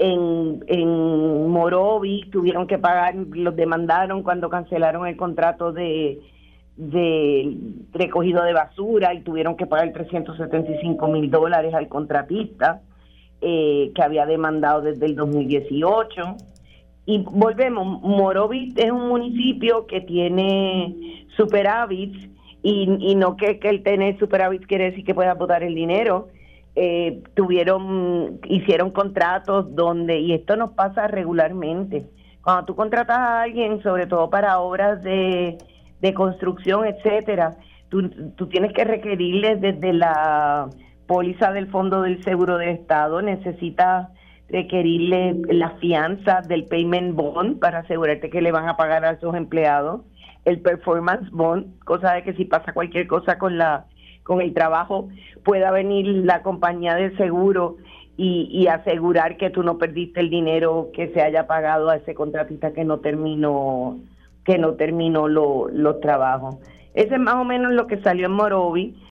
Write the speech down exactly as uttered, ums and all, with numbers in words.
En, en Morovis tuvieron que pagar, los demandaron cuando cancelaron el contrato de, de recogido de basura y tuvieron que pagar trescientos setenta y cinco mil dólares al contratista eh, que había demandado desde el dos mil dieciocho. Y volvemos, Morovis es un municipio que tiene superávits y, y no que, que el tener superávits quiere decir que pueda botar el dinero. Eh, tuvieron, hicieron contratos donde, y esto nos pasa regularmente, cuando tú contratas a alguien, sobre todo para obras de, de construcción, etcétera, tú, tú tienes que requerirles desde la póliza del Fondo del Seguro del Estado, necesitas requerirle la fianza del payment bond para asegurarte que le van a pagar a esos empleados, el performance bond, cosa de que si pasa cualquier cosa con la con el trabajo, pueda venir la compañía de seguro y, y asegurar que tú no perdiste el dinero que se haya pagado a ese contratista que no terminó, que no terminó lo- los trabajos. Ese es más o menos lo que salió en Morovis.